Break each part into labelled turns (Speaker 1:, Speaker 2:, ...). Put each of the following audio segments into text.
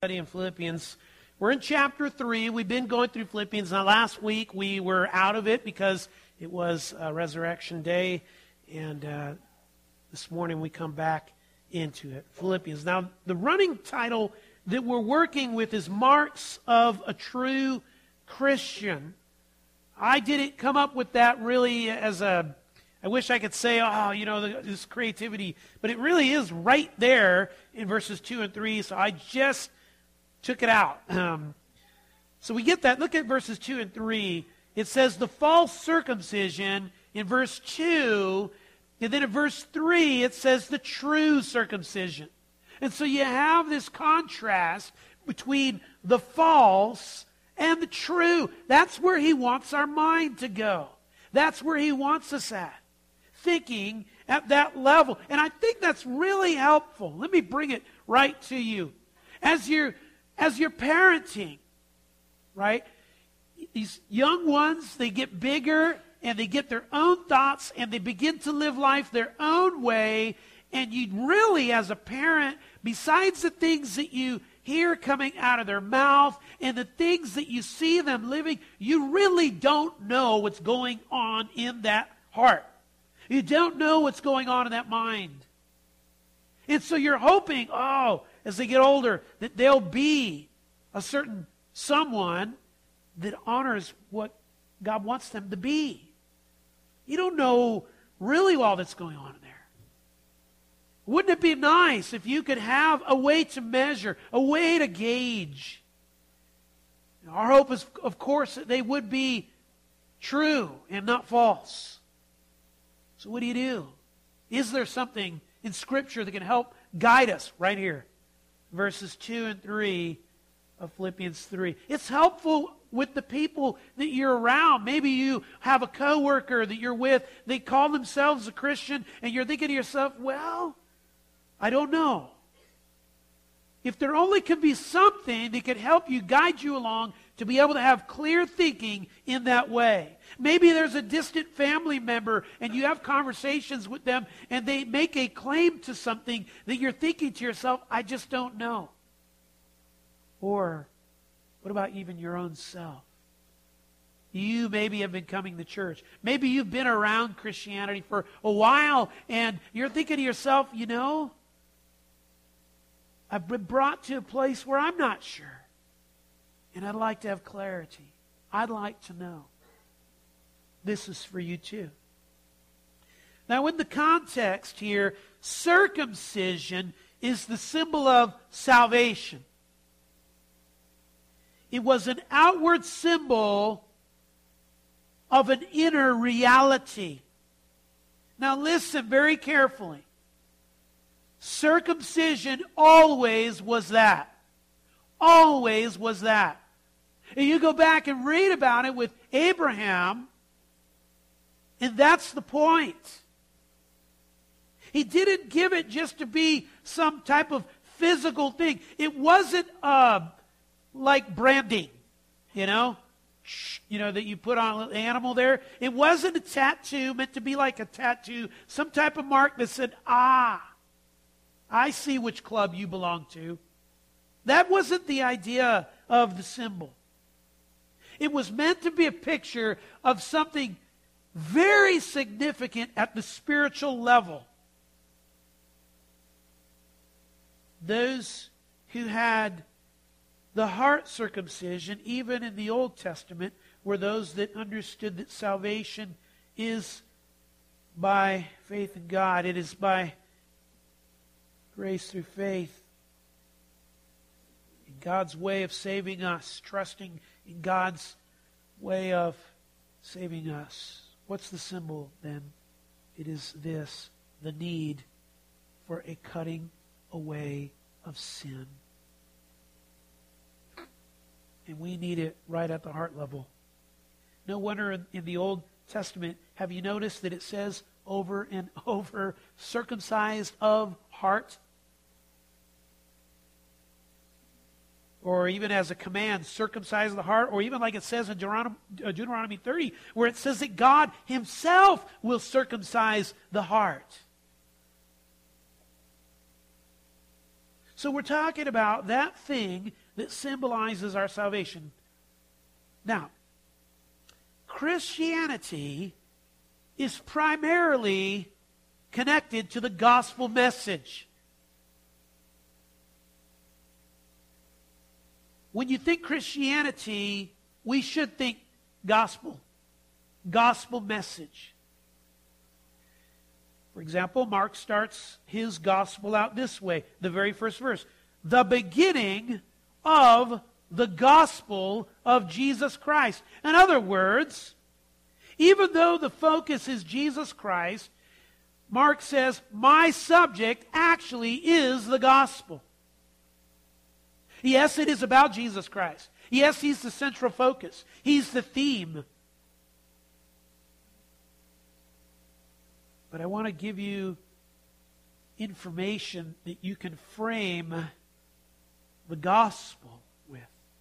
Speaker 1: Study in Philippians. We're in chapter 3. We've been going through Philippians. Now, last week we were out of it because it was Resurrection Day, and this morning we come back into it. Philippians. Now, the running title that we're working with is Marks of a True Christian. I didn't come up with that really as a... I wish I could say, this creativity, but it really is right there in verses 2 and 3, so I just took it out. So we get that. Look at verses 2 and 3. It says the false circumcision in verse 2, and then in verse 3 it says the true circumcision. And so you have this contrast between the false and the true. That's where he wants our mind to go. That's where he wants us at. Thinking at that level. And I think that's really helpful. Let me bring it right to you. As you're parenting, right? These young ones, they get bigger and they get their own thoughts and they begin to live life their own way. And you really, as a parent, besides the things that you hear coming out of their mouth and the things that you see them living, you really don't know what's going on in that heart. You don't know what's going on in that mind. And so you're hoping, as they get older, that they'll be a certain someone that honors what God wants them to be. You don't know really all that's going on in there. Wouldn't it be nice if you could have a way to measure, a way to gauge? Our hope is, of course, that they would be true and not false. So what do? Is there something in Scripture that can help guide us right here? Verses 2 and 3 of Philippians 3. It's helpful with the people that you're around. Maybe you have a coworker that you're with. They call themselves a Christian, and you're thinking to yourself, well, I don't know. If there only could be something that could help you, guide you along to be able to have clear thinking in that way. Maybe there's a distant family member and you have conversations with them and they make a claim to something that you're thinking to yourself, I just don't know. Or what about even your own self? You maybe have been coming to church. Maybe you've been around Christianity for a while and you're thinking to yourself, I've been brought to a place where I'm not sure. And I'd like to have clarity. I'd like to know. This is for you too. Now in the context here, circumcision is the symbol of salvation. It was an outward symbol of an inner reality. Now listen very carefully. Circumcision always was that. Always was that. And you go back and read about it with Abraham, and that's the point. He didn't give it just to be some type of physical thing. It wasn't like branding, that you put on a little animal there. It wasn't a tattoo meant to be like a tattoo, some type of mark that said, I see which club you belong to. That wasn't the idea of the symbol. It was meant to be a picture of something very significant at the spiritual level. Those who had the heart circumcision, even in the Old Testament, were those that understood that salvation is by faith in God. It is by grace through faith. In God's way of saving us, trusting in God's way of saving us. What's the symbol then? It is this, the need for a cutting away of sin. And we need it right at the heart level. No wonder in the Old Testament, have you noticed that it says over and over, circumcised of heart? Or even as a command, circumcise the heart, or even like it says in Deuteronomy 30, where it says that God himself will circumcise the heart. So we're talking about that thing that symbolizes our salvation. Now, Christianity is primarily connected to the gospel message. When you think Christianity, we should think gospel. Gospel message. For example, Mark starts his gospel out this way, the very first verse. The beginning of the gospel of Jesus Christ. In other words, even though the focus is Jesus Christ, Mark says, my subject actually is the gospel. Yes, it is about Jesus Christ. Yes, he's the central focus. He's the theme. But I want to give you information that you can frame the gospel with.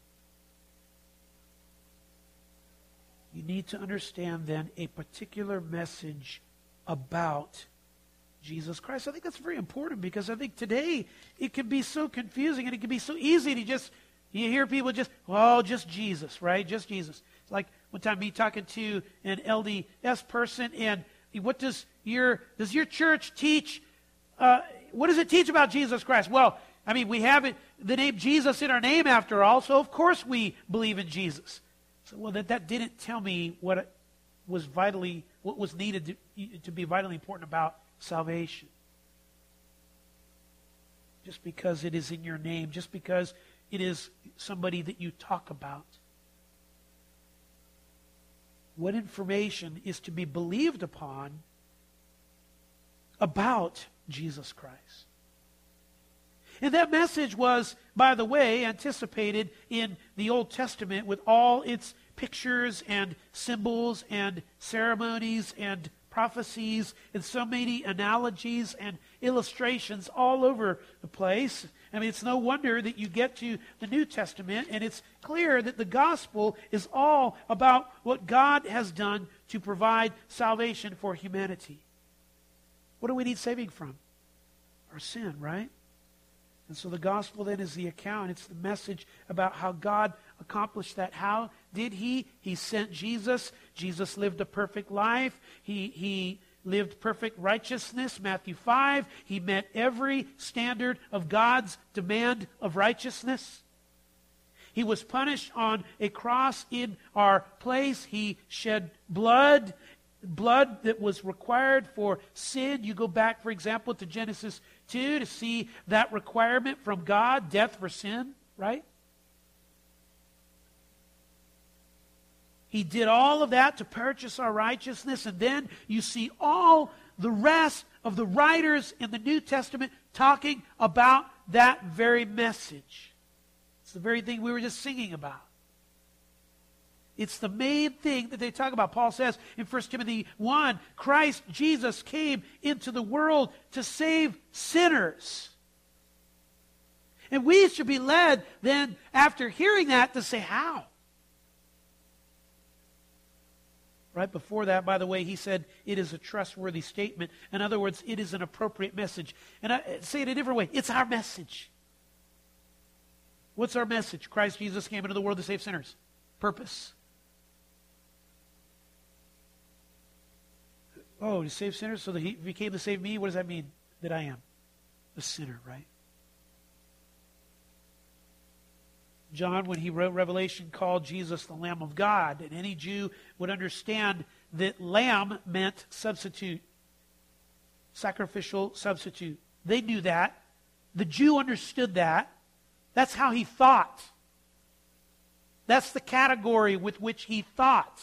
Speaker 1: You need to understand then a particular message about Jesus Christ. I think that's very important because I think today it can be so confusing and it can be so easy to just, you hear people just, well, just Jesus, right? Just Jesus. It's like one time me talking to an LDS person, and what does your church teach? What does it teach about Jesus Christ? Well, I mean, we have the name Jesus in our name after all, so of course we believe in Jesus. So, well, that didn't tell me what was needed to be vitally important about salvation. Just because it is in your name, just because it is somebody that you talk about. What information is to be believed upon about Jesus Christ? And that message was, by the way, anticipated in the Old Testament with all its pictures and symbols and ceremonies and prophecies and so many analogies and illustrations all over the place. I mean, it's no wonder that you get to the New Testament and it's clear that the gospel is all about what God has done to provide salvation for humanity. What do we need saving from? Our sin, right? And so the gospel then is the account. It's the message about how God accomplished that. How did he? He sent Jesus. Jesus lived a perfect life. He lived perfect righteousness, Matthew 5. He met every standard of God's demand of righteousness. He was punished on a cross in our place. He shed blood that was required for sin. You go back, for example, to Genesis 2 to see that requirement from God, death for sin, right? He did all of that to purchase our righteousness, and then you see all the rest of the writers in the New Testament talking about that very message. It's the very thing we were just singing about. It's the main thing that they talk about. Paul says in 1 Timothy 1, Christ Jesus came into the world to save sinners. And we should be led then, after hearing that, to say, how? Right before that, by the way, he said it is a trustworthy statement. In other words, it is an appropriate message. And I say it a different way. It's our message. What's our message? Christ Jesus came into the world to save sinners. Purpose. Oh, to save sinners? So that he came to save me? What does that mean? That I am a sinner, right? John, when he wrote Revelation, called Jesus the Lamb of God. And any Jew would understand that lamb meant substitute. Sacrificial substitute. They knew that. The Jew understood that. That's how he thought. That's the category with which he thought.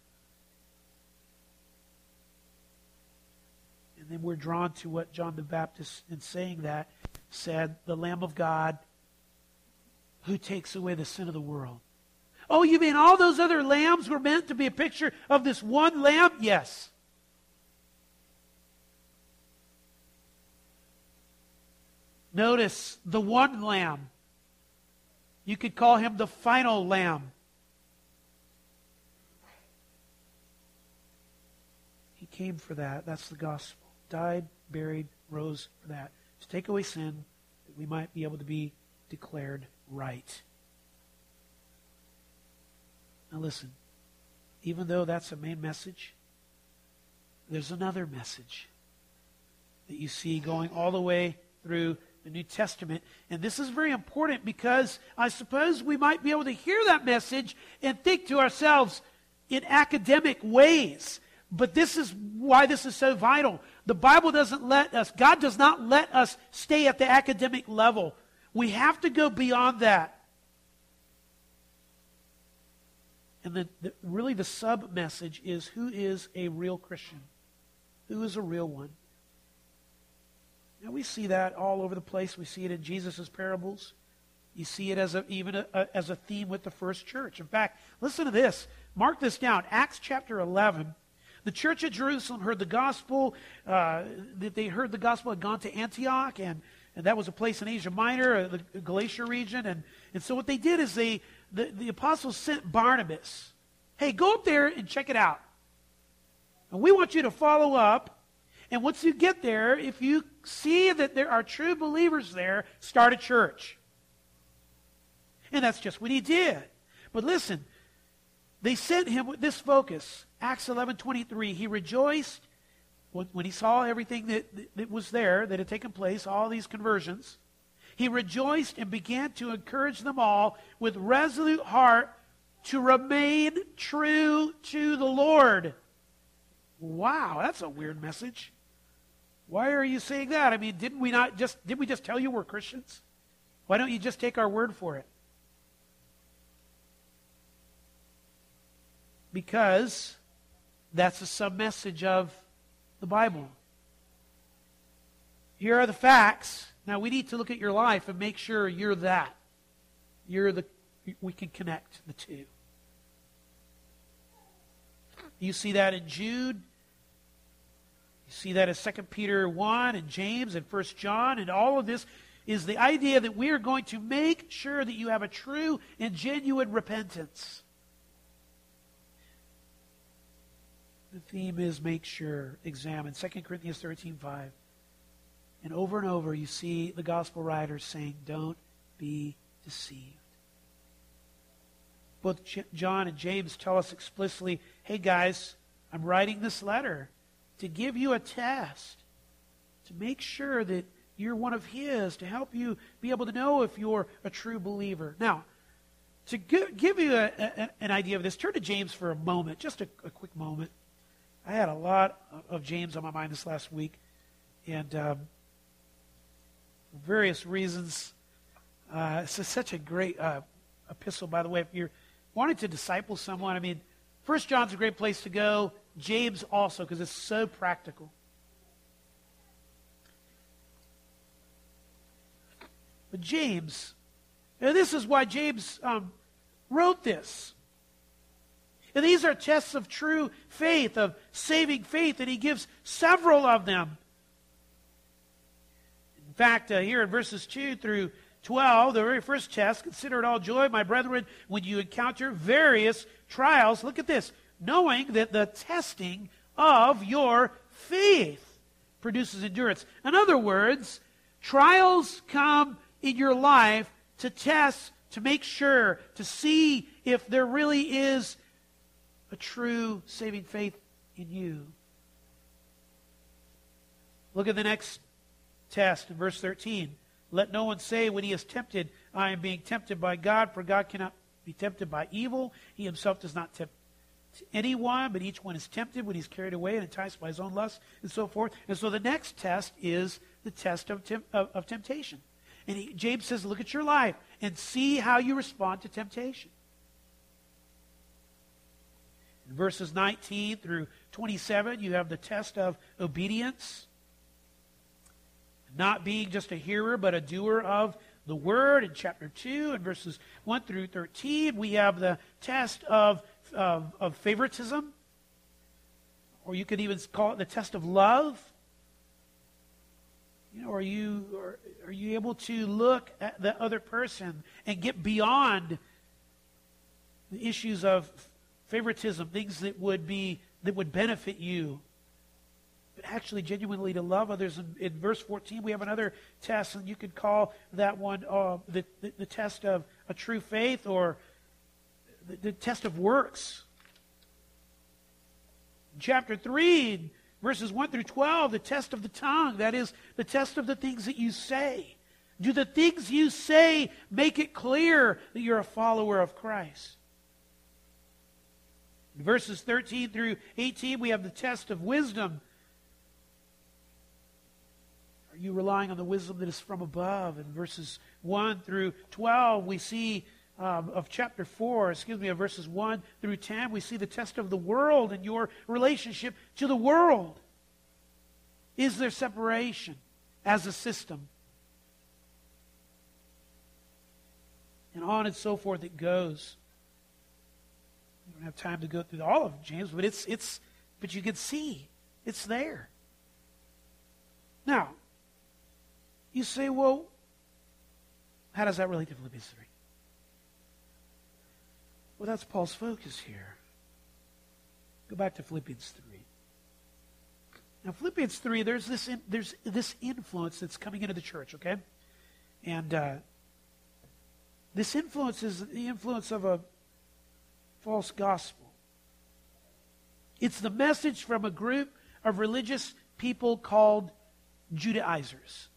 Speaker 1: And then we're drawn to what John the Baptist, in saying that, said, the Lamb of God who takes away the sin of the world. Oh, you mean all those other lambs were meant to be a picture of this one lamb? Yes. Notice the one lamb. You could call him the final lamb. He came for that. That's the gospel. Died, buried, rose for that. To take away sin, that we might be able to be declared right. Now listen, even though that's the main message, there's another message that you see going all the way through the New Testament. And this is very important because I suppose we might be able to hear that message and think to ourselves in academic ways. But this is why this is so vital. The Bible doesn't let us, God does not let us stay at the academic level. We have to go beyond that. And really the sub-message is, who is a real Christian? Who is a real one? Now we see that all over the place. We see it in Jesus' parables. You see it as a theme with the first church. In fact, listen to this. Mark this down. Acts chapter 11. The church at Jerusalem heard the gospel. They heard the gospel had gone to Antioch, and that was a place in Asia Minor, the Galatia region. And so what they did is the apostles sent Barnabas. Hey, go up there and check it out. And we want you to follow up. And once you get there, if you see that there are true believers there, start a church. And that's just what he did. But listen, they sent him with this focus. Acts 11:23, he rejoiced when he saw everything that was there, that had taken place, all these conversions. He rejoiced and began to encourage them all with resolute heart to remain true to the Lord. Wow, that's a weird message. Why are you saying that? I mean, did we just tell you we're Christians? Why don't you just take our word for it? Because that's the sub-message of the Bible. Here are the facts. Now we need to look at your life and make sure you're that. We can connect the two. You see that in Jude. You see that in 2 Peter 1 and James and 1 John. And all of this is the idea that we are going to make sure that you have a true and genuine repentance. The theme is make sure, examine. 2 Corinthians 13:5. And over you see the gospel writers saying, don't be deceived. Both John and James tell us explicitly, hey guys, I'm writing this letter to give you a test, to make sure that you're one of his, to help you be able to know if you're a true believer. Now, to give you an idea of this, turn to James for a moment, just a quick moment. I had a lot of James on my mind this last week, and for various reasons, it's such a great epistle, by the way. If you're wanting to disciple someone, I mean, 1 John's a great place to go. James also, because it's so practical. But James, this is why James wrote this. And these are tests of true faith, of saving faith, and he gives several of them. In fact, here in verses 2 through 12, the very first test, consider it all joy, my brethren, when you encounter various trials. Look at this. Knowing that the testing of your faith produces endurance. In other words, trials come in your life to test, to make sure, to see if there really is a true saving faith in you. Look at the next test in verse 13. Let no one say when he is tempted, I am being tempted by God, for God cannot be tempted by evil. He himself does not tempt anyone, but each one is tempted when he's carried away and enticed by his own lust, and so forth. And so the next test is the test of temptation. And James says, look at your life and see how you respond to temptation. In verses 19 through 27, you have the test of obedience. Not being just a hearer, but a doer of the word. In chapter 2, in verses 1 through 13, we have the test of favoritism. Or you could even call it the test of love. You know, are you able to look at the other person and get beyond the issues of favoritism, things that would benefit you, but actually genuinely to love others. In verse 14, we have another test, and you could call that one the test of a true faith, or the test of works. In chapter 3, verses 1 through 12, the test of the tongue, that is, the test of the things that you say. Do the things you say make it clear that you're a follower of Christ? In verses 13 through 18, we have the test of wisdom. Are you relying on the wisdom that is from above? In verses 1 through 12, we see of chapter 4, of verses 1 through 10, we see the test of the world and your relationship to the world. Is there separation as a system? And on and so forth it goes. We don't have time to go through all of James, but but you can see it's there. Now, you say, well, how does that relate to Philippians 3? Well, that's Paul's focus here. Go back to Philippians 3. Now, Philippians 3, there's this influence that's coming into the church, okay? And this influence is the influence of a false gospel. It's the message from a group of religious people called Judaizers.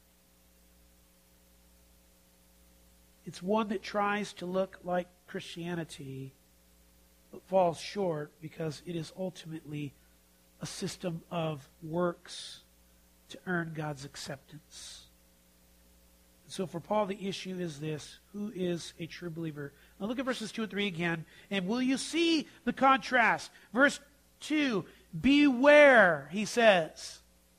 Speaker 1: It's one that tries to look like Christianity, but falls short because it is ultimately a system of works to earn God's acceptance. So for Paul, the issue is this: who is a true believer? Now look at verses 2 and 3 again, and will you see the contrast? Verse 2, beware, he says.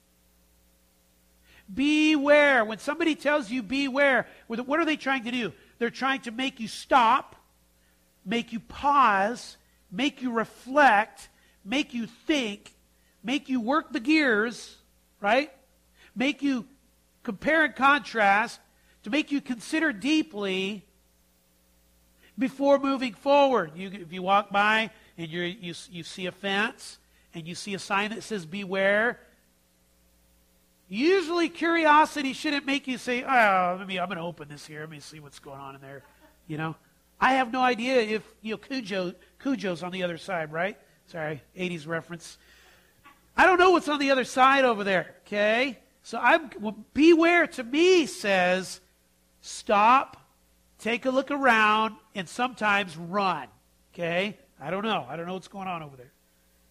Speaker 1: Beware. When somebody tells you beware, what are they trying to do? They're trying to make you stop, make you pause, make you reflect, make you think, make you work the gears, right? Make you compare and contrast, to make you consider deeply before moving forward. If you walk by and you see a fence and you see a sign that says beware, usually curiosity shouldn't make you say, I'm going to open this here. Let me see what's going on in there. You know, I have no idea if Cujo's on the other side, right? Sorry, 80s reference. I don't know what's on the other side over there, okay? So beware to me says stop, take a look around, and sometimes run, okay? I don't know what's going on over there.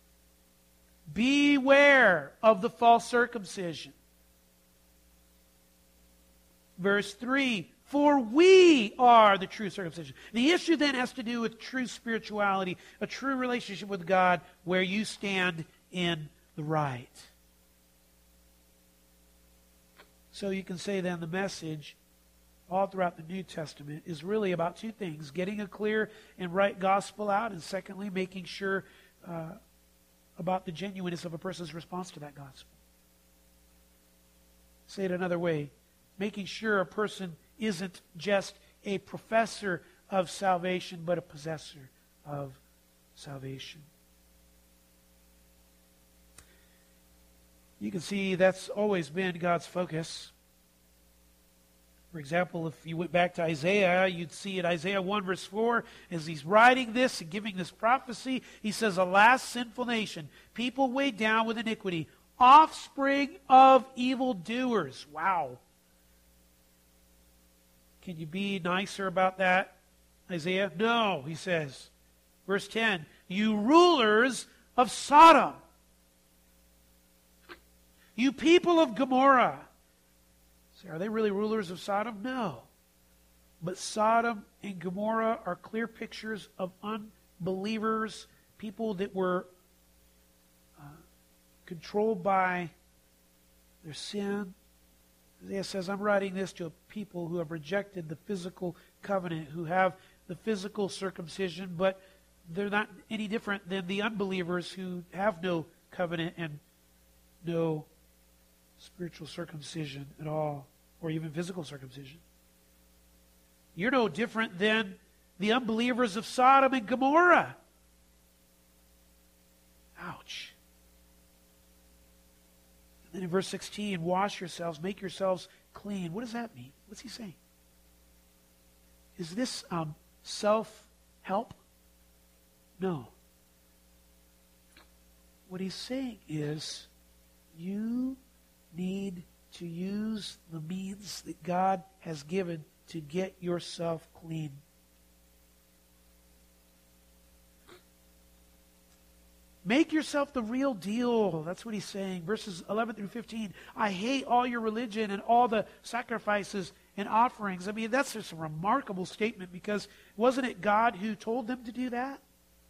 Speaker 1: Beware of the false circumcision. Verse 3, for we are the true circumcision. The issue then has to do with true spirituality, a true relationship with God where you stand in the right. So you can say then the message all throughout the New Testament is really about two things: getting a clear and right gospel out, and secondly, making sure about the genuineness of a person's response to that gospel. Say it another way: making sure a person isn't just a professor of salvation, but a possessor of salvation. You can see that's always been God's focus. For example, if you went back to Isaiah, you'd see in Isaiah 1 verse 4, as he's writing this and giving this prophecy, he says, alas, sinful nation, people weighed down with iniquity, offspring of evildoers. Wow. Can you be nicer about that, Isaiah? No, he says. Verse 10, you rulers of Sodom, you people of Gomorrah. Say, are they really rulers of Sodom? No. But Sodom and Gomorrah are clear pictures of unbelievers, people that were controlled by their sin. Isaiah says, I'm writing this to a people who have rejected the physical covenant, who have the physical circumcision, but they're not any different than the unbelievers who have no covenant and no spiritual circumcision at all, or even physical circumcision. You're no different than the unbelievers of Sodom and Gomorrah. Ouch. Then in verse 16, wash yourselves, make yourselves clean. What does that mean? What's he saying? Is this self-help? No. What he's saying is, you need to use the means that God has given to get yourself clean. Make yourself the real deal. That's what he's saying. Verses 11 through 15. I hate all your religion and all the sacrifices and offerings. I mean, that's just a remarkable statement, because wasn't it God who told them to do that?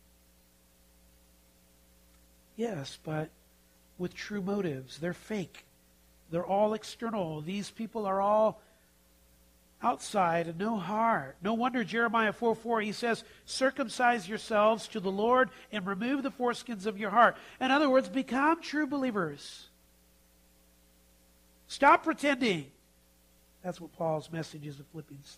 Speaker 1: Yes, but with true motives. They're fake. They're all external. These people are all outside and no heart. No wonder Jeremiah 4:4, he says, circumcise yourselves to the Lord and remove the foreskins of your heart. In other words, become true believers. Stop pretending. That's what Paul's message is in Philippians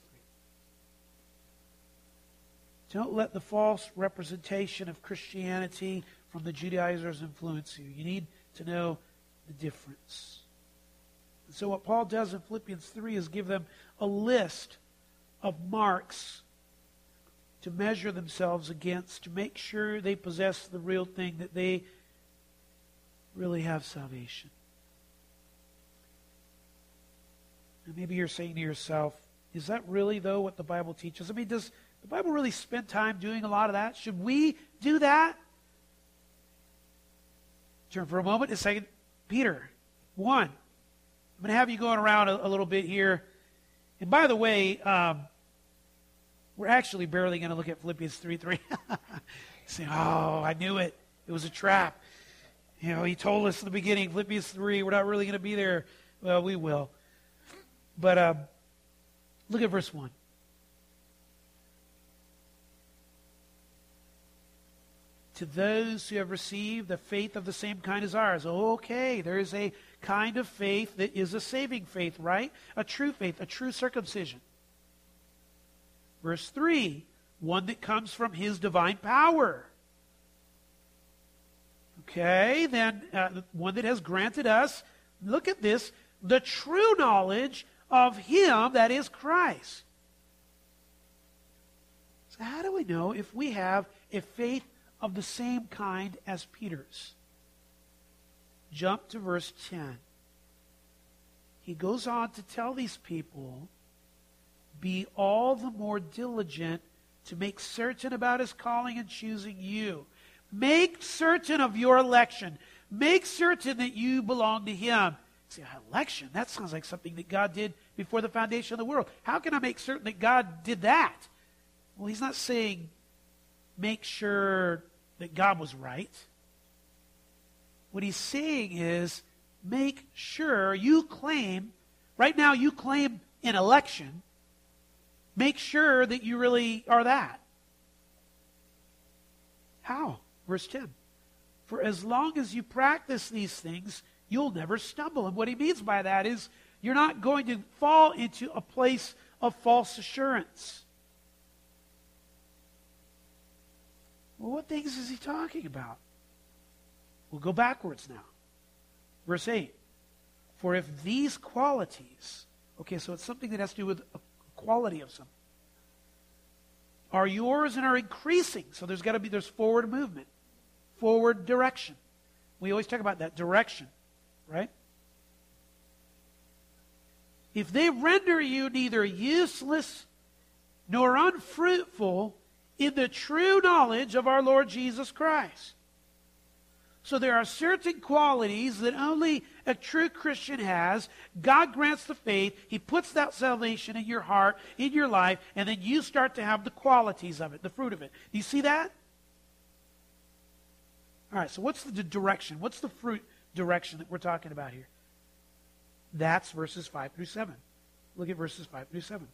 Speaker 1: 3. Don't let the false representation of Christianity from the Judaizers influence you. You need to know the difference. And so what Paul does in Philippians 3 is give them a list of marks to measure themselves against, to make sure they possess the real thing, that they really have salvation. And maybe you're saying to yourself, is that really, though, what the Bible teaches? I mean, does the Bible really spend time doing a lot of that? Should we do that? Turn for a moment to 2 Peter 1. I'm going to have you going around a little bit here. And by the way, we're actually barely going to look at Philippians 3:3. Say, oh, I knew it. It was a trap. You know, he told us in the beginning, Philippians 3, we're not really going to be there. Well, we will. But look at verse 1. To those who have received the faith of the same kind as ours. Okay, there is a kind of faith that is a saving faith, right? A true faith, a true circumcision. Verse 3, one that comes from his divine power. Okay, then one that has granted us, look at this, the true knowledge of him, that is Christ. So how do we know if we have a faith of the same kind as Peter's? Jump to verse 10. He goes on to tell these people, be all the more diligent to make certain about his calling and choosing you. Make certain of your election. Make certain that you belong to him. See, election, that sounds like something that God did before the foundation of the world. How can I make certain that God did that? Well, he's not saying make sure that God was right. What he's saying is make sure you claim, right now you claim an election, make sure that you really are that. How? Verse 10. For as long as you practice these things, you'll never stumble. And what he means by that is you're not going to fall into a place of false assurance. Well, what things is he talking about? We'll go backwards now. Verse 8. For if these qualities, okay, so it's something that has to do with a quality of something, are yours and are increasing. So there's forward movement, forward direction. We always talk about that direction, right? If they render you neither useless nor unfruitful in the true knowledge of our Lord Jesus Christ. So there are certain qualities that only a true Christian has. God grants the faith. He puts that salvation in your heart, in your life, and then you start to have the qualities of it, the fruit of it. Do you see that? All right, so what's the direction? What's the fruit direction that we're talking about here? That's verses 5 through 7. Look at verses 5 through 7.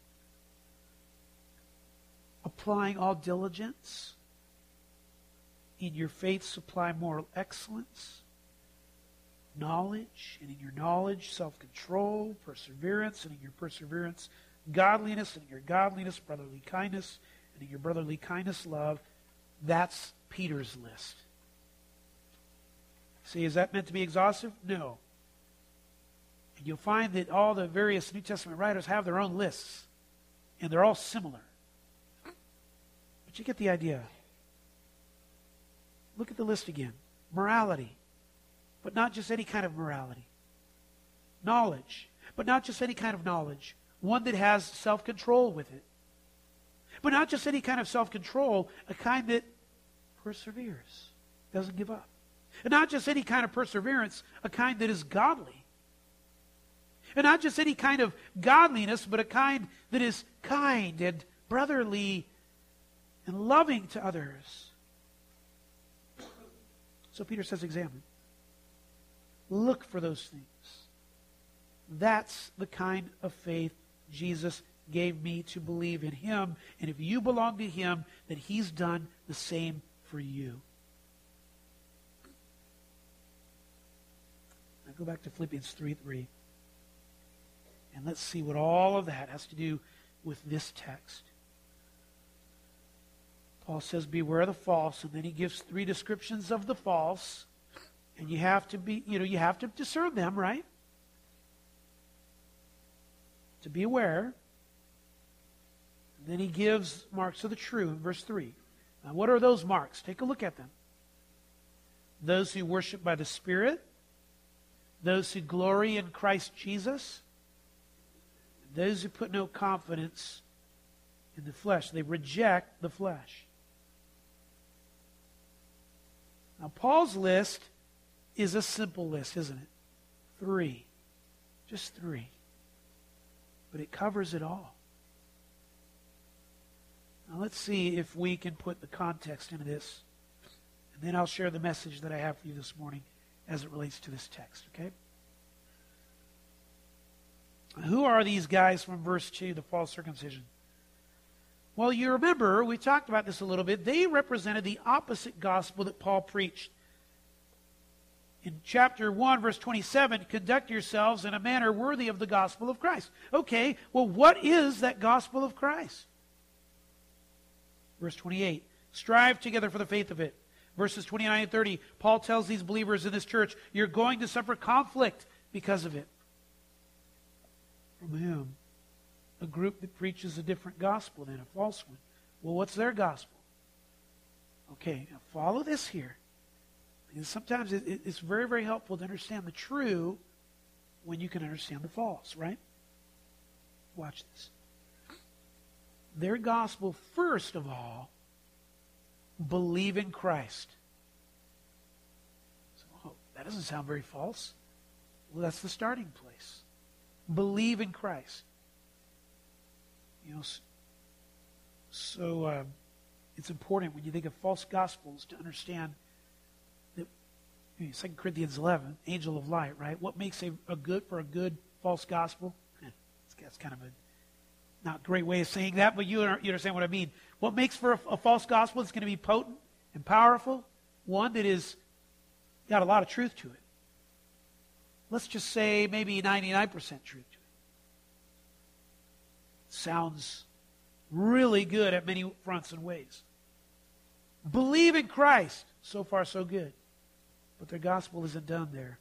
Speaker 1: Applying all diligence. In your faith supply moral excellence. Knowledge. And in your knowledge, self-control, perseverance. And in your perseverance, godliness. And in your godliness, brotherly kindness. And in your brotherly kindness, love. That's Peter's list. See, is that meant to be exhaustive? No. And you'll find that all the various New Testament writers have their own lists, and they're all similar. But you get the idea. Look at the list again. Morality, but not just any kind of morality. Knowledge, but not just any kind of knowledge. One that has self-control with it. But not just any kind of self-control, a kind that perseveres, doesn't give up. And not just any kind of perseverance, a kind that is godly. And not just any kind of godliness, but a kind that is kind and brotherly and loving to others. So Peter says, examine. Look for those things. That's the kind of faith Jesus gave me to believe in him. And if you belong to him, then he's done the same for you. Now go back to Philippians 3:3. And let's see what all of that has to do with this text. Paul says, beware the false, and then he gives 3 descriptions of the false. And you have to you have to discern them, right? To be aware. And then he gives marks of the true in verse 3. Now, what are those marks? Take a look at them. Those who worship by the Spirit, those who glory in Christ Jesus, those who put no confidence in the flesh. They reject the flesh. Now, Paul's list is a simple list, isn't it? 3. Just 3. But it covers it all. Now, let's see if we can put the context into this. And then I'll share the message that I have for you this morning as it relates to this text, okay? Who are these guys from verse 2, the false circumcision? Well, you remember, we talked about this a little bit. They represented the opposite gospel that Paul preached. In chapter 1, verse 27, conduct yourselves in a manner worthy of the gospel of Christ. Okay, well, what is that gospel of Christ? Verse 28, strive together for the faith of it. Verses 29 and 30, Paul tells these believers in this church, you're going to suffer conflict because of it. From whom? A group that preaches a different gospel than a false one. Well, what's their gospel? Okay, now follow this here. Because sometimes it's very, very helpful to understand the true when you can understand the false, right? Watch this. Their gospel, first of all, believe in Christ. So, oh, that doesn't sound very false. Well, that's the starting place. Believe in Christ. You know, so it's important when you think of false gospels to understand that 2 Corinthians 11, angel of light, right? What makes a good false gospel? That's kind of a not great way of saying that, but you understand what I mean. What makes for a false gospel that's going to be potent and powerful? One that is got a lot of truth to it. Let's just say maybe 99% truth to it. Sounds really good at many fronts and ways. Believe in Christ. So far, so good. But their gospel isn't done there.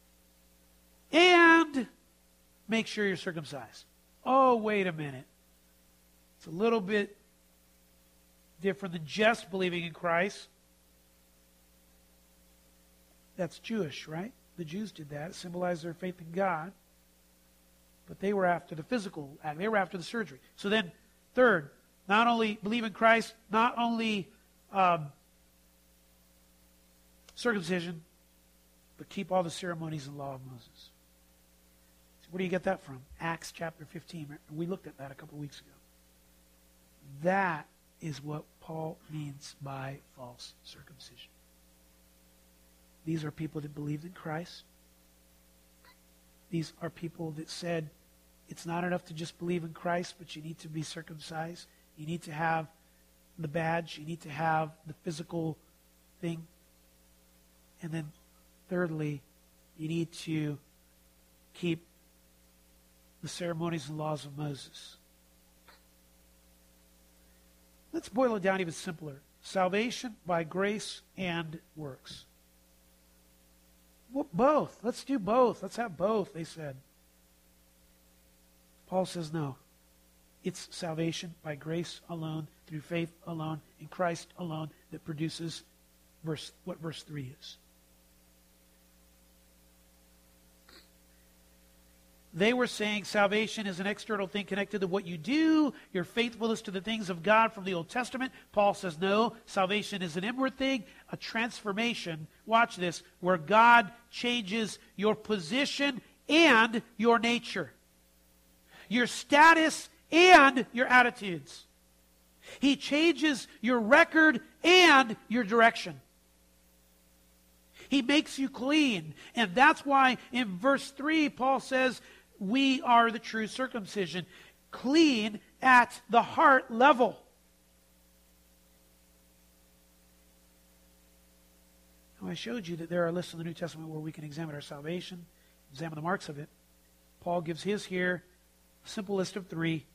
Speaker 1: And make sure you're circumcised. Oh, wait a minute. It's a little bit different than just believing in Christ. That's Jewish, right? The Jews did that. It symbolized their faith in God. But they were after the physical act. They were after the surgery. So then, third, not only believe in Christ, not only circumcision, but keep all the ceremonies and law of Moses. So where do you get that from? Acts chapter 15. We looked at that a couple weeks ago. That is what Paul means by false circumcision. These are people that believed in Christ. These are people that said, it's not enough to just believe in Christ, but you need to be circumcised. You need to have the badge. You need to have the physical thing. And then thirdly, you need to keep the ceremonies and laws of Moses. Let's boil it down even simpler. Salvation by grace and works. Well, both. Let's do both. Let's have both, they said. Paul says no. It's salvation by grace alone, through faith alone, in Christ alone, that produces what verse 3 is. They were saying salvation is an external thing connected to what you do, your faithfulness to the things of God from the Old Testament. Paul says no, salvation is an inward thing, a transformation, watch this, where God changes your position and your nature, your status and your attitudes. He changes your record and your direction. He makes you clean. And that's why in verse 3, Paul says, we are the true circumcision, clean at the heart level. Now, I showed you that there are lists in the New Testament where we can examine our salvation, examine the marks of it. Paul gives his here, a simple list of three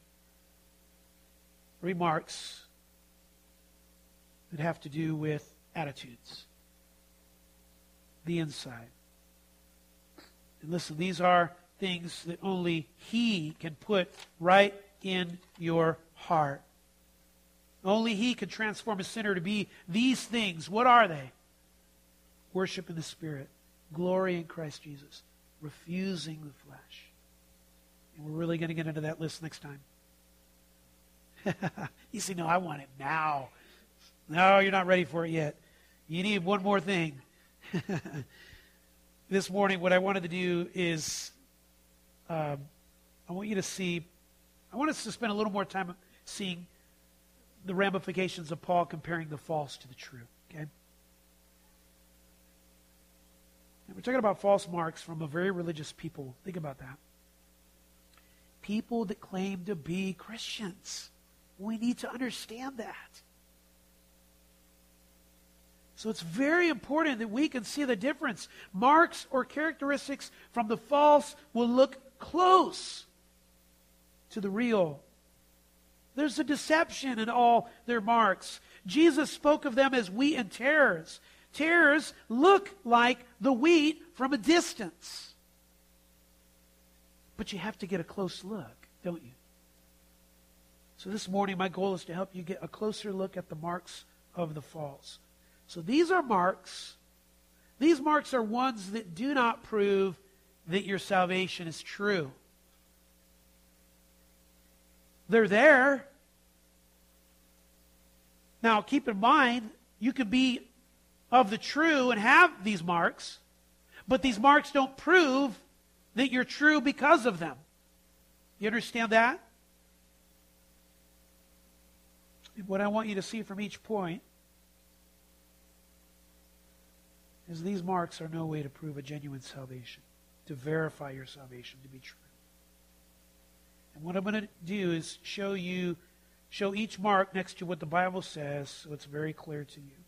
Speaker 1: marks that have to do with attitudes, the inside. And listen, these are things that only He can put right in your heart. Only He can transform a sinner to be these things. What are they? Worship in the Spirit, glory in Christ Jesus, refusing the flesh. And we're really going to get into that list next time. You say, no, I want it now. No, you're not ready for it yet. You need one more thing. This morning, what I wanted to do is I want us to spend a little more time seeing the ramifications of Paul comparing the false to the true. Okay? And we're talking about false marks from a very religious people. Think about that. People that claim to be Christians. We need to understand that. So it's very important that we can see the difference. Marks or characteristics from the false will look close to the real. There's a deception in all their marks. Jesus spoke of them as wheat and tares. Tares look like the wheat from a distance. But you have to get a close look, don't you? So this morning, my goal is to help you get a closer look at the marks of the false. So these are marks. These marks are ones that do not prove that your salvation is true. They're there. Now, keep in mind, you can be of the true and have these marks, but these marks don't prove that you're true because of them. You understand that? What I want you to see from each point is these marks are no way to prove a genuine salvation, to verify your salvation to be true. And what I'm going to do is show each mark next to what the Bible says so it's very clear to you.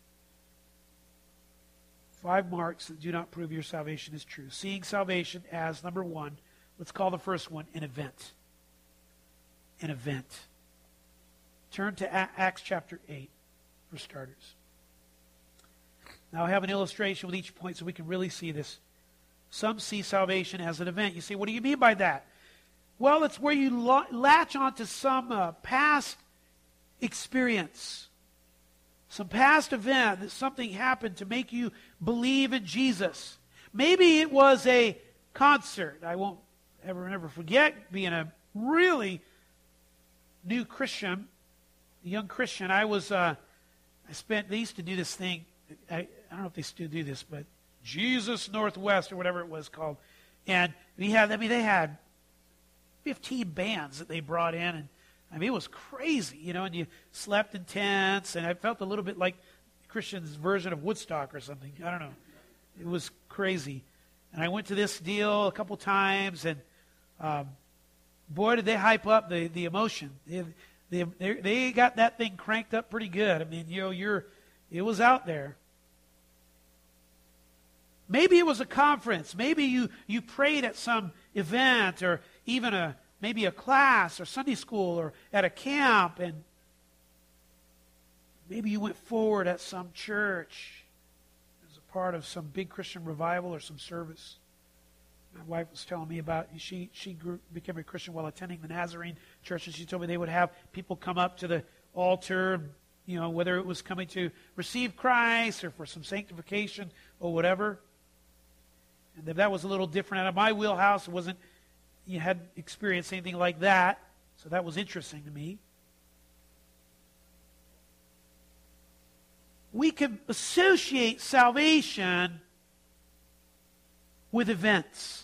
Speaker 1: 5 marks that do not prove your salvation is true. Seeing salvation as, number 1, let's call the first one an event. An event. Turn to Acts chapter 8 for starters. Now I have an illustration with each point so we can really see this. Some see salvation as an event. You say, what do you mean by that? Well, it's where you latch onto some past experience, some past event, that something happened to make you believe in Jesus. Maybe it was a concert. I won't ever forget being a really new Christian, a young Christian. They used to do this thing. I don't know if they still do this, but Jesus Northwest or whatever it was called. And they had 15 bands that they brought in, and it was crazy, and you slept in tents, and I felt a little bit like Christian's version of Woodstock or something. I don't know. It was crazy. And I went to this deal a couple times, and boy, did they hype up the emotion. They got that thing cranked up pretty good. I mean, it was out there. Maybe it was a conference. Maybe you prayed at some event, or even maybe a class or Sunday school or at a camp, and maybe you went forward at some church as a part of some big Christian revival or some service. My wife was telling me about, she became a Christian while attending the Nazarene church, and she told me they would have people come up to the altar, whether it was coming to receive Christ or for some sanctification or whatever. And that was a little different out of my wheelhouse. It wasn't, you hadn't experienced anything like that, so that was interesting to me. We can associate salvation with events.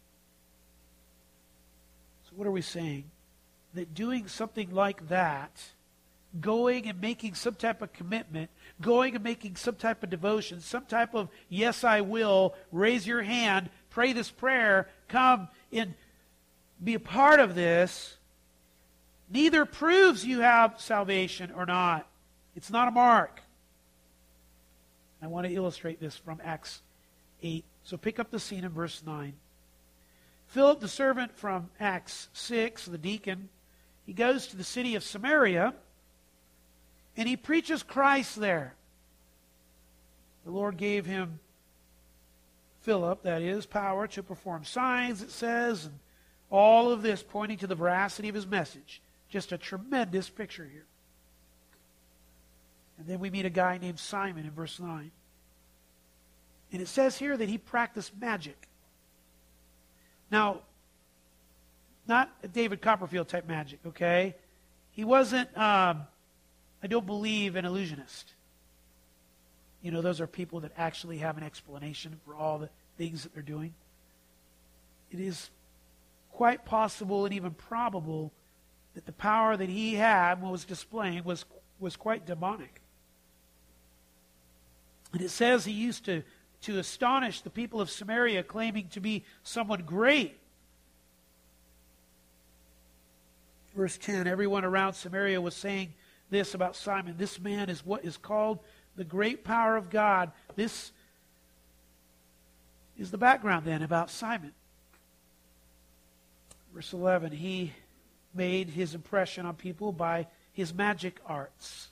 Speaker 1: So what are we saying? That doing something like that, going and making some type of commitment, going and making some type of devotion, some type of yes I will, raise your hand, pray this prayer, come and be a part of this, neither proves you have salvation or not. It's not a mark. I want to illustrate this from Acts 8. So pick up the scene in verse 9. Philip, the servant from Acts 6, the deacon, he goes to the city of Samaria, and he preaches Christ there. The Lord gave him, Philip, that is, power to perform signs, it says, and all of this pointing to the veracity of his message. Just a tremendous picture here. And then we meet a guy named Simon in verse 9. And it says here that he practiced magic. Now, not a David Copperfield type magic, okay? He wasn't, I don't believe, an illusionist. Those are people that actually have an explanation for all the things that they're doing. It is quite possible and even probable that the power that he had and was displaying was quite demonic. And it says he used to astonish the people of Samaria, claiming to be someone great. Verse 10, everyone around Samaria was saying this about Simon. This man is what is called the great power of God. This is the background then about Simon. Verse 11, he made his impression on people by his magic arts.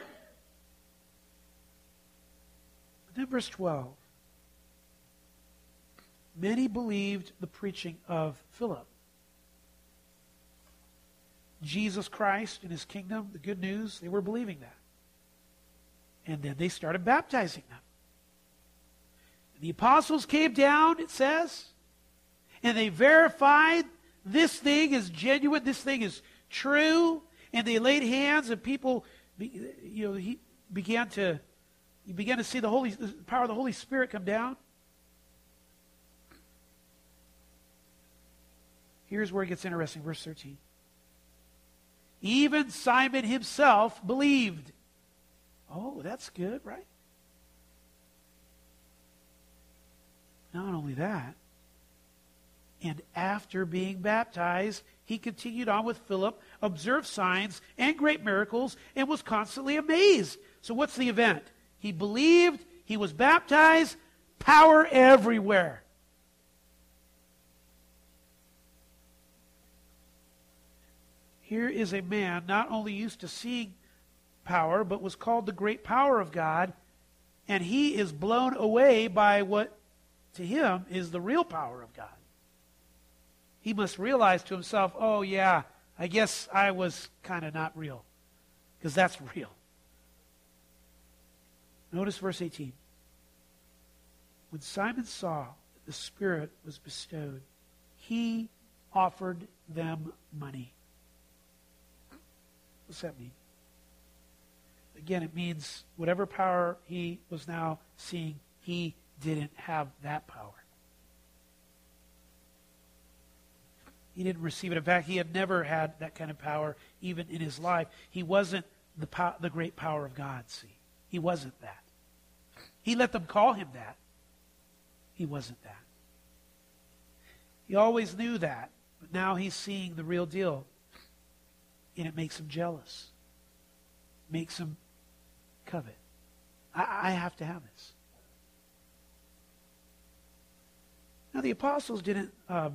Speaker 1: Then verse 12. Many believed the preaching of Philip. Jesus Christ and his kingdom, the good news, they were believing that. And then they started baptizing them. The apostles came down, it says, and they verified this thing is genuine, this thing is true, and they laid hands, and people, he began to see the power of the Holy Spirit come down. Here's where it gets interesting, verse 13. Even Simon himself believed. Oh, that's good, right? Not only that, and after being baptized, he continued on with Philip, observed signs and great miracles, and was constantly amazed. So what's the event? He believed, he was baptized, power everywhere. Here is a man not only used to seeing power, but was called the great power of God, and he is blown away by what to him is the real power of God. He must realize to himself, oh yeah, I guess I was kind of not real, because that's real. Notice verse 18. When Simon saw that the Spirit was bestowed, he offered them money. What's that mean? Again, it means whatever power he was now seeing, he didn't have that power. He didn't receive it. In fact, he had never had that kind of power even in his life. He wasn't the great power of God, see. He wasn't that. He let them call him that. He wasn't that. He always knew that, but now he's seeing the real deal. And it makes him jealous. Makes him covet. I have to have this. Now the apostles didn't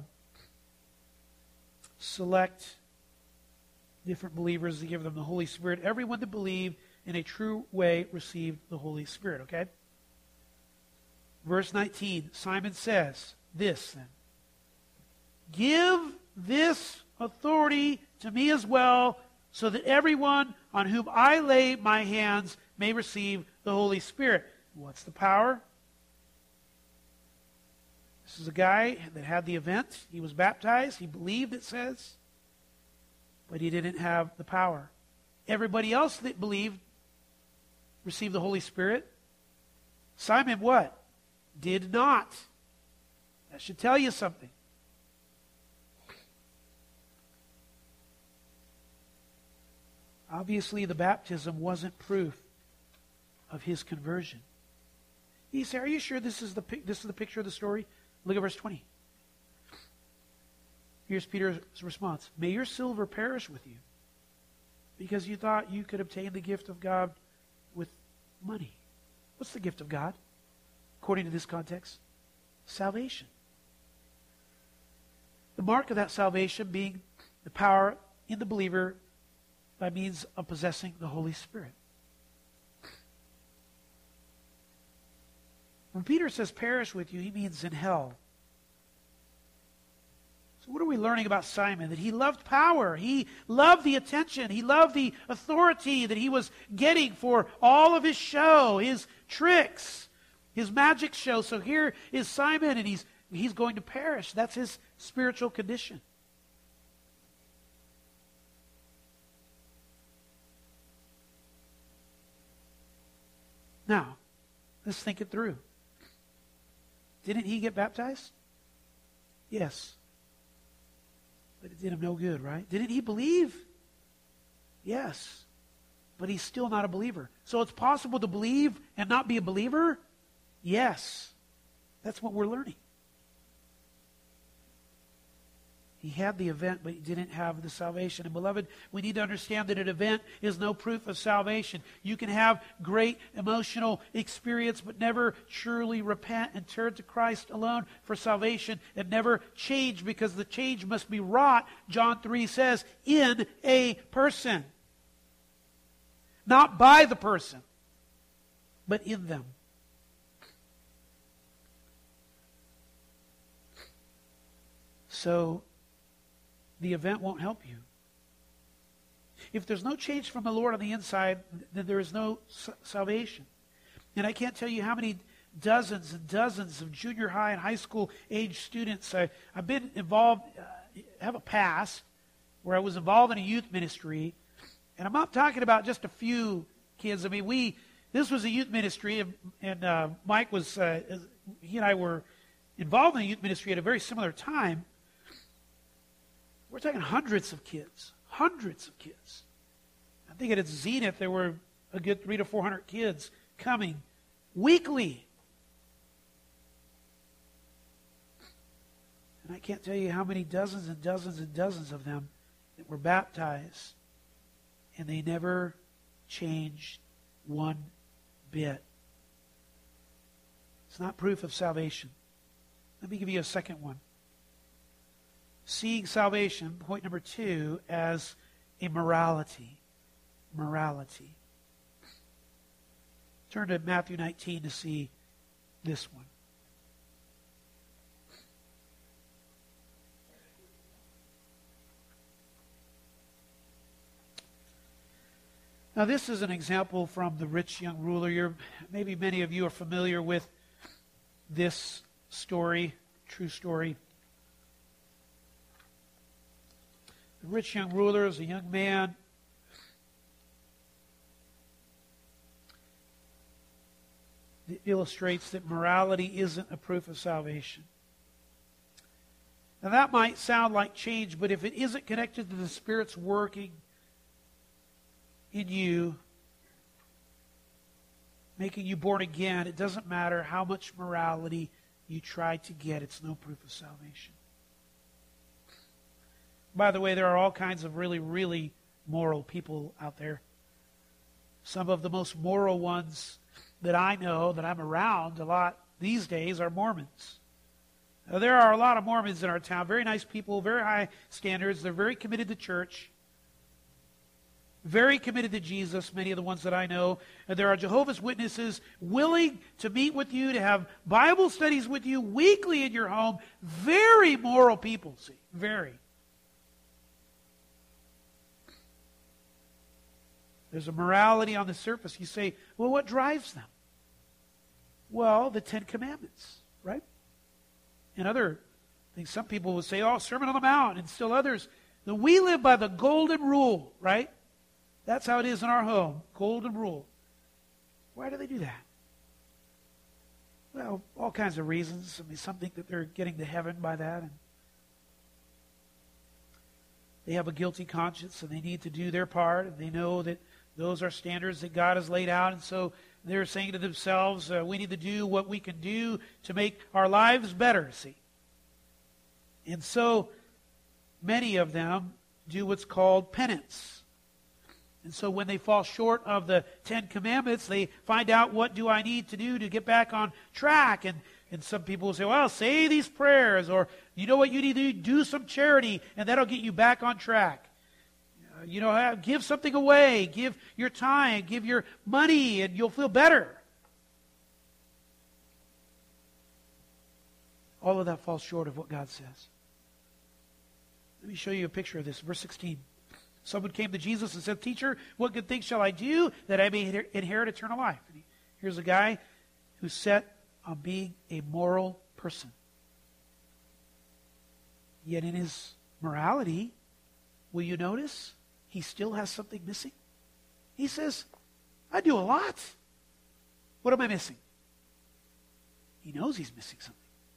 Speaker 1: select different believers to give them the Holy Spirit. Everyone that believed in a true way received the Holy Spirit, okay? Verse 19, Simon says this then. give this authority to me as well, so that everyone on whom I lay my hands may receive the Holy Spirit. What's the power? This is a guy that had the event. He was baptized. He believed, it says. But he didn't have the power. Everybody else that believed received the Holy Spirit. Simon what? Did not. That should tell you something. Obviously, the baptism wasn't proof of his conversion. You say, are you sure this is the picture of the story? Look at verse 20. Here's Peter's response. May your silver perish with you, because you thought you could obtain the gift of God with money. What's the gift of God, according to this context? Salvation. The mark of that salvation being the power in the believer by means of possessing the Holy Spirit. When Peter says perish with you, he means in hell. So what are we learning about Simon? That he loved power. He loved the attention. He loved the authority that he was getting for all of his show, his tricks, his magic show. So here is Simon, and he's going to perish. That's his spiritual condition. Now, let's think it through. Didn't he get baptized? Yes. But it did him no good, right? Didn't he believe? Yes. But he's still not a believer. So it's possible to believe and not be a believer? Yes. That's what we're learning. He had the event, but he didn't have the salvation. And beloved, we need to understand that an event is no proof of salvation. You can have great emotional experience, but never truly repent and turn to Christ alone for salvation, and never change, because the change must be wrought, John 3 says, in a person. Not by the person, but in them. So, the event won't help you. If there's no change from the Lord on the inside, then there is no salvation. And I can't tell you how many dozens and dozens of junior high and high school age students I've been involved, have a past where I was involved in a youth ministry. And I'm not talking about just a few kids. I mean, this was a youth ministry, and Mike was, he and I were involved in a youth ministry at a very similar time. We're talking hundreds of kids. Hundreds of kids. I think at its zenith, there were a good 300 to 400 kids coming weekly. And I can't tell you how many dozens and dozens and dozens of them that were baptized, and they never changed one bit. It's not proof of salvation. Let me give you a second one. Seeing salvation, point number 2, as a morality. Morality. Turn to Matthew 19 to see this one. Now, this is an example from the rich young ruler. Maybe many of you are familiar with this story, true story. The rich young ruler is a young man. It illustrates that morality isn't a proof of salvation. Now that might sound like change, but if it isn't connected to the Spirit's working in you, making you born again, it doesn't matter how much morality you try to get. It's no proof of salvation. By the way, there are all kinds of really, really moral people out there. Some of the most moral ones that I know, that I'm around a lot these days, are Mormons. Now, there are a lot of Mormons in our town. Very nice people, very high standards. They're very committed to church. very committed to Jesus, many of the ones that I know. And there are Jehovah's Witnesses willing to meet with you, to have Bible studies with you weekly in your home. Very moral people, see. Very. There's a morality on the surface. You say, well, what drives them? Well, the Ten Commandments, right? And other things. Some people will say, oh, Sermon on the Mount, and still others. We live by the golden rule, right? That's how it is in our home. Golden rule. Why do they do that? Well, all kinds of reasons. I mean, some think that they're getting to heaven by that. And they have a guilty conscience and they need to do their part. And they know that those are standards that God has laid out. And so they're saying to themselves, we need to do what we can do to make our lives better, see. And so many of them do what's called penance. And so when they fall short of the Ten Commandments, they find out, what do I need to do to get back on track? And some people will say, well, say these prayers, or you know what you need to do some charity, and that'll get you back on track. Give something away, give your time, give your money, and you'll feel better. All of that falls short of what God says. Let me show you a picture of this. Verse 16. Someone came to Jesus and said, Teacher, what good things shall I do that I may inherit eternal life? And here's a guy who's set on being a moral person. Yet in his morality, will you notice, he still has something missing? He says, I do a lot. What am I missing? He knows he's missing something.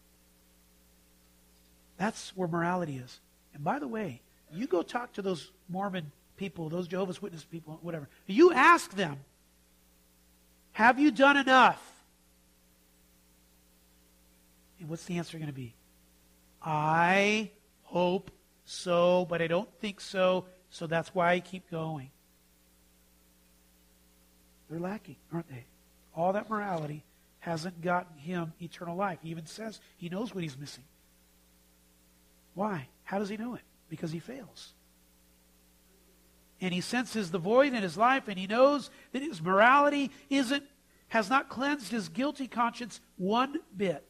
Speaker 1: That's where morality is. And by the way, you go talk to those Mormon people, those Jehovah's Witness people, whatever. You ask them, have you done enough? And what's the answer going to be? I hope so, but I don't think so, so that's why I keep going. They're lacking, aren't they? All that morality hasn't gotten him eternal life. He even says he knows what he's missing. Why? How does he know it? Because he fails. And he senses the void in his life, and he knows that his morality has not cleansed his guilty conscience one bit.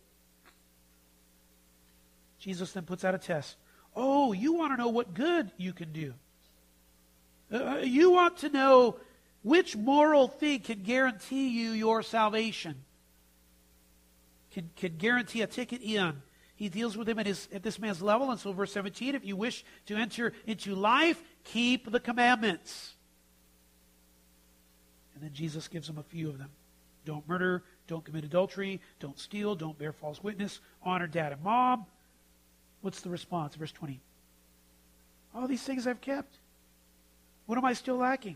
Speaker 1: Jesus then puts out a test. Oh, you want to know what good you can do. You want to know which moral thing can guarantee you your salvation. Can guarantee a ticket in. He deals with him at this man's level. And so verse 17, if you wish to enter into life, keep the commandments. And then Jesus gives him a few of them. Don't murder, don't commit adultery, don't steal, don't bear false witness, honor dad and mom. What's the response? Verse 20. All these things I've kept. What am I still lacking?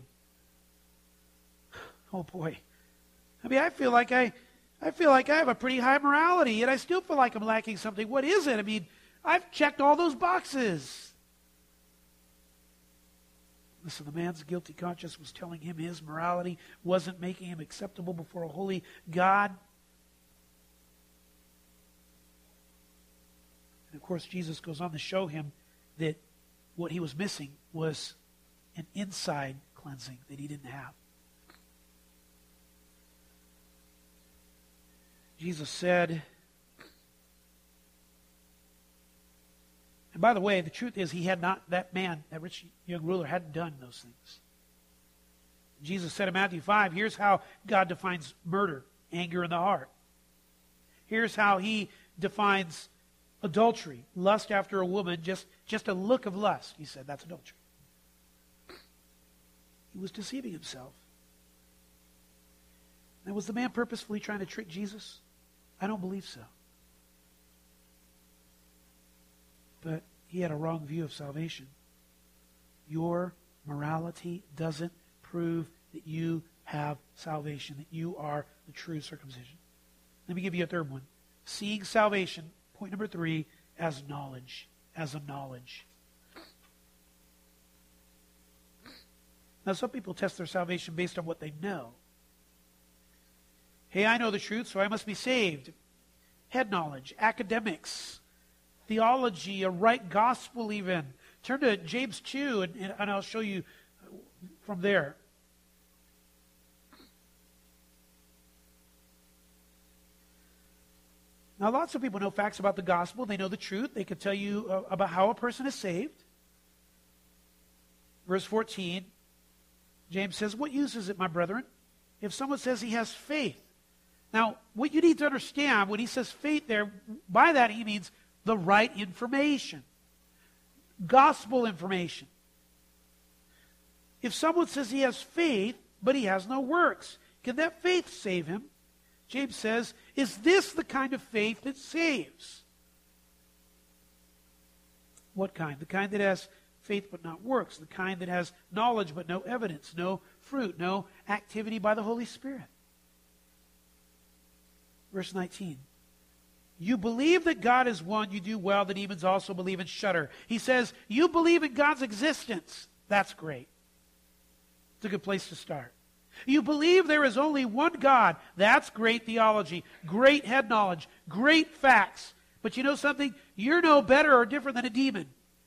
Speaker 1: Oh boy. I mean, I feel like I have a pretty high morality, yet I still feel like I'm lacking something. What is it? I mean, I've checked all those boxes. Listen, the man's guilty conscience was telling him his morality wasn't making him acceptable before a holy God. And of course, Jesus goes on to show him that what he was missing was an inside cleansing that he didn't have. Jesus said, and by the way, the truth is that rich young ruler hadn't done those things. Jesus said in Matthew 5, here's how God defines murder, anger in the heart. Here's how he defines adultery, lust after a woman, just a look of lust. He said that's adultery. He was deceiving himself. Now, was the man purposefully trying to trick Jesus? I don't believe so. But he had a wrong view of salvation. Your morality doesn't prove that you have salvation, that you are the true circumcision. Let me give you a third one. Seeing salvation, point number 3, as knowledge. As a knowledge. Now, some people test their salvation based on what they know. Hey, I know the truth, so I must be saved. Head knowledge, academics, theology, a right gospel even. Turn to James 2, and I'll show you from there. Now, lots of people know facts about the gospel. They know the truth. They can tell you about how a person is saved. Verse 14, James says, what use is it, my brethren, if someone says he has faith? Now, what you need to understand, when he says faith there, by that he means the right information. Gospel information. If someone says he has faith, but he has no works, can that faith save him? James says, is this the kind of faith that saves? What kind? The kind that has faith but not works. The kind that has knowledge but no evidence, no fruit, no activity by the Holy Spirit. Verse 19. You believe that God is one, you do well. The demons also believe and shudder. He says, you believe in God's existence. That's great. It's a good place to start. You believe there is only one God. That's great theology, great head knowledge, great facts. But you know something? You're no better or different than a demon.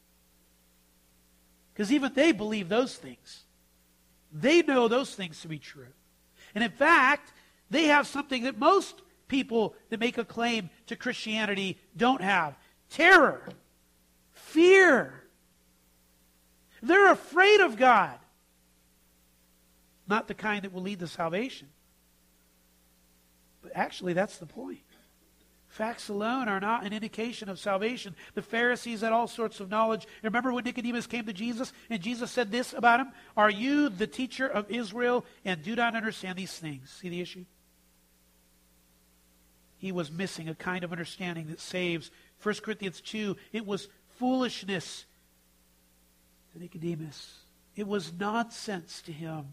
Speaker 1: Because even they believe those things. They know those things to be true. And in fact, they have something that most people that make a claim to Christianity don't have. Terror. Fear. They're afraid of God. Not the kind that will lead to salvation. But actually, that's the point. Facts alone are not an indication of salvation. The Pharisees had all sorts of knowledge. Remember when Nicodemus came to Jesus and Jesus said this about him? Are you the teacher of Israel and do not understand these things? See the issue? He was missing a kind of understanding that saves. 1 Corinthians 2, it was foolishness to Nicodemus. It was nonsense to him.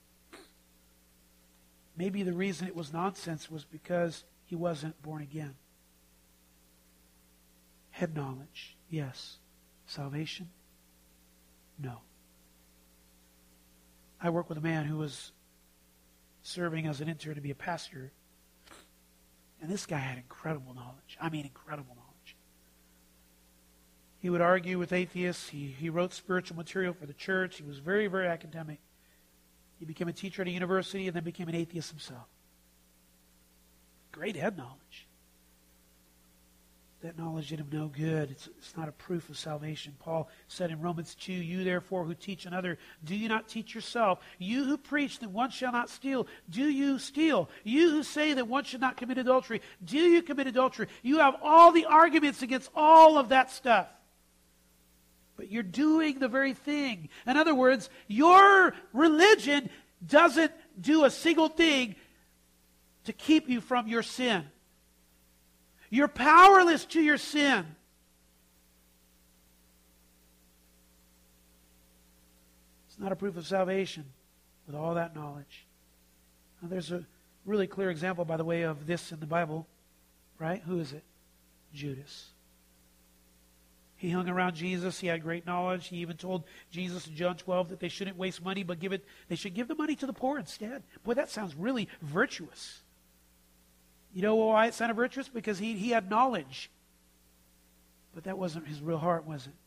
Speaker 1: Maybe the reason it was nonsense was because he wasn't born again. Head knowledge, yes. Salvation, no. I work with a man who was serving as an intern to be a pastor, and this guy had incredible knowledge. I mean, incredible knowledge. He would argue with atheists. He wrote spiritual material for the church. He was very, very academic. He became a teacher at a university and then became an atheist himself. Great head knowledge. That knowledge did him no good. It's not a proof of salvation. Paul said in Romans 2, you therefore who teach another, do you not teach yourself? You who preach that one shall not steal, do you steal? You who say that one should not commit adultery, do you commit adultery? You have all the arguments against all of that stuff. But you're doing the very thing. In other words, your religion doesn't do a single thing to keep you from your sin. You're powerless to your sin. It's not a proof of salvation with all that knowledge. Now, there's a really clear example, by the way, of this in the Bible, right? Who is it? Judas. He hung around Jesus. He had great knowledge. He even told Jesus in John 12 that they shouldn't waste money, but they should give the money to the poor instead. Boy, that sounds really virtuous. You know why it sounded virtuous? Because he had knowledge. But that wasn't his real heart, was it?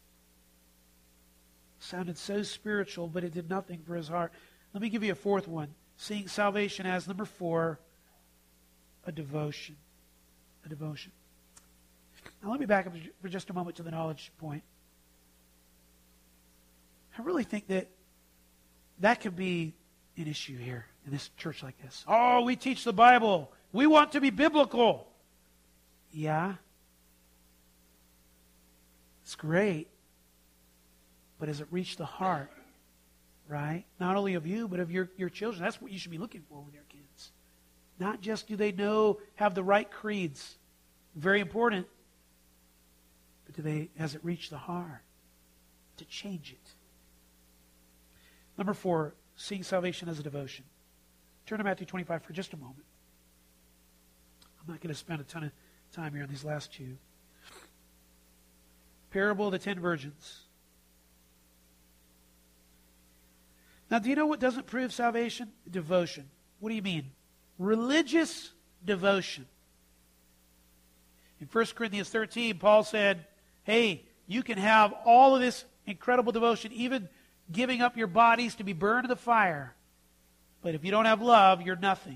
Speaker 1: It sounded so spiritual, but it did nothing for his heart. Let me give you a fourth one. Seeing salvation as, number 4, a devotion. A devotion. Now let me back up for just a moment to the knowledge point. I really think that could be an issue here in this church like this. Oh, we teach the Bible. We want to be biblical. Yeah. It's great. But has it reached the heart? Right? Not only of you, but of your children. That's what you should be looking for with your kids. Not just do they have the right creeds. Very important. But has it reached the heart to change it? Number 4, seeing salvation as a devotion. Turn to Matthew 25 for just a moment. I'm not going to spend a ton of time here on these last two. Parable of the 10 virgins. Now, do you know what doesn't prove salvation? Devotion. What do you mean? Religious devotion. In 1 Corinthians 13, Paul said, hey, you can have all of this incredible devotion, even giving up your bodies to be burned in the fire. But if you don't have love, you're nothing.